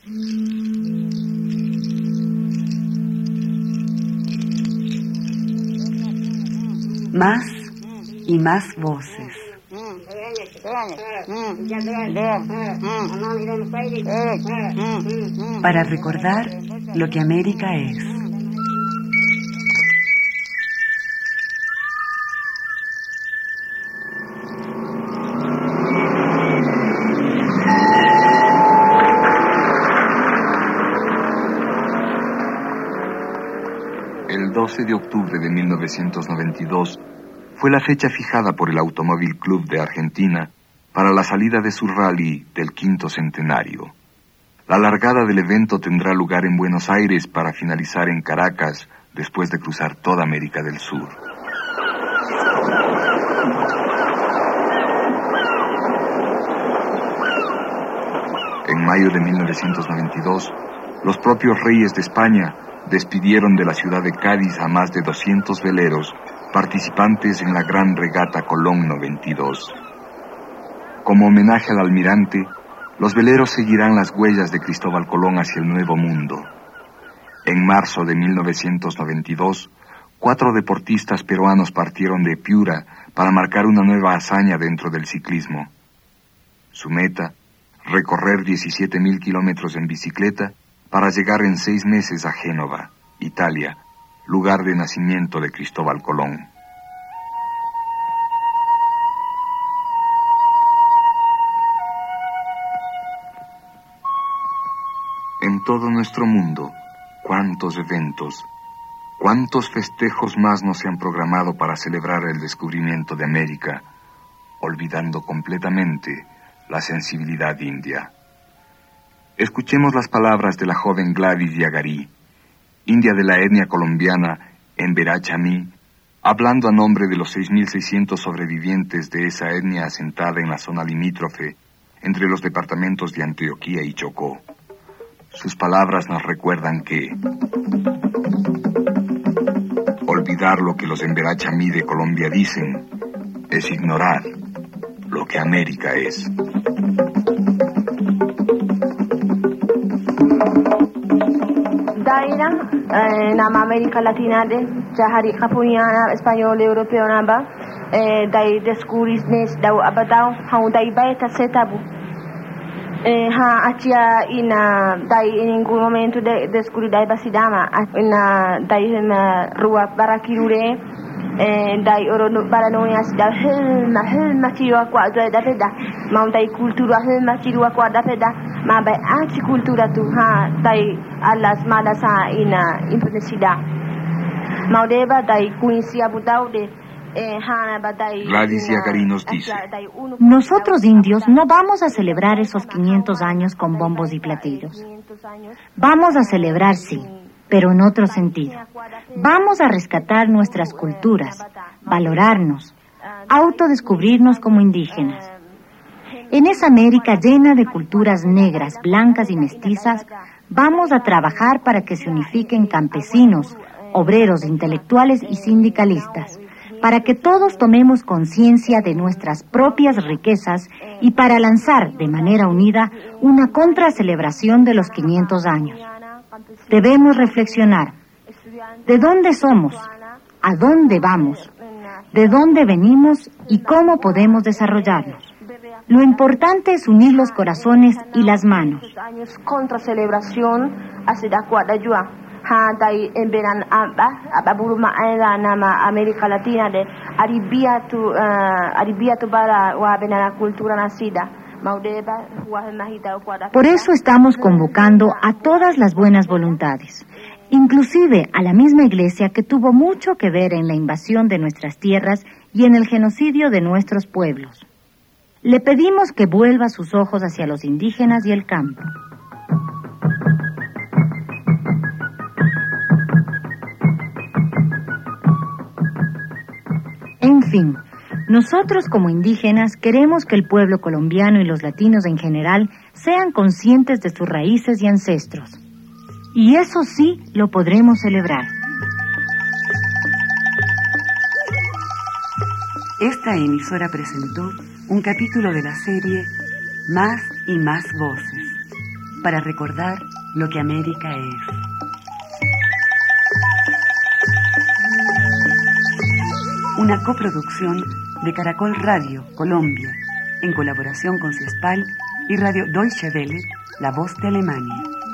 Más y más voces. Para recordar lo que América es. El 12 de octubre de 1992 fue la fecha fijada por el Automóvil Club de Argentina para la salida de su rally del 5º centenario. La largada del evento tendrá lugar en Buenos Aires para finalizar en Caracas después de cruzar toda América del Sur. En mayo de 1992, los propios reyes de España despidieron de la ciudad de Cádiz a más de 200 veleros participantes en la gran regata Colón 92. Como homenaje al almirante, los veleros seguirán las huellas de Cristóbal Colón hacia el Nuevo Mundo. En marzo de 1992, 4 deportistas peruanos partieron de Piura para marcar una nueva hazaña dentro del ciclismo. Su meta, recorrer 17.000 kilómetros en bicicleta para llegar en 6 meses a Génova, Italia, lugar de nacimiento de Cristóbal Colón. En todo nuestro mundo, cuántos eventos, cuántos festejos más no se han programado para celebrar el descubrimiento de América, olvidando completamente la sensibilidad india. Escuchemos las palabras de la joven Gladys Yagarí, india de la etnia colombiana en Verachamí, hablando a nombre de los 6.600 sobrevivientes de esa etnia asentada en la zona limítrofe entre los departamentos de Antioquia y Chocó. Sus palabras nos recuerdan que olvidar lo que los en Verachamí de Colombia dicen es ignorar lo que América es. Daira, nama América Latina de Jahari Japoniana, Español, Europeo, namba, dai descubris nes dau abadau, hau dai baita setabu. Achia ina dai in ningún momento de descubrir dai basidama, ina dai rua barakirure, dai oro baranonias da helma tiro qua da peda, ma dai cultura helma tiro qua da peda, ma bai anti cultura tu dai alas malas ina imponesida. Ma deba dai kuinsia budaude. Gladys Yagarí nos dice: nosotros indios no vamos a celebrar esos 500 años con bombos y platillos. Vamos a celebrar, sí, pero en otro sentido. Vamos a rescatar nuestras culturas, valorarnos, autodescubrirnos como indígenas. En esa América llena de culturas negras, blancas y mestizas, vamos a trabajar para que se unifiquen campesinos, obreros, intelectuales y sindicalistas, para que todos tomemos conciencia de nuestras propias riquezas y para lanzar de manera unida una contracelebración de los 500 años. Debemos reflexionar. ¿De dónde somos? ¿A dónde vamos? ¿De dónde venimos? ¿Y cómo podemos desarrollarnos? Lo importante es unir los corazones y las manos. Contracelebración hace da cuadra ayuda. Dai embenan ababuruma era nama América Latina de aribiatu bara wa benana cultura nacida. Por eso estamos convocando a todas las buenas voluntades, inclusive a la misma iglesia que tuvo mucho que ver en la invasión de nuestras tierras y en el genocidio de nuestros pueblos. Le pedimos que vuelva sus ojos hacia los indígenas y el campo. En fin, nosotros como indígenas queremos que el pueblo colombiano y los latinos en general sean conscientes de sus raíces y ancestros. Y eso sí lo podremos celebrar. Esta emisora presentó un capítulo de la serie Más y más voces. para recordar lo que América es. Una coproducción de Caracol Radio, Colombia, en colaboración con CIESPAL y Radio Deutsche Welle, La Voz de Alemania.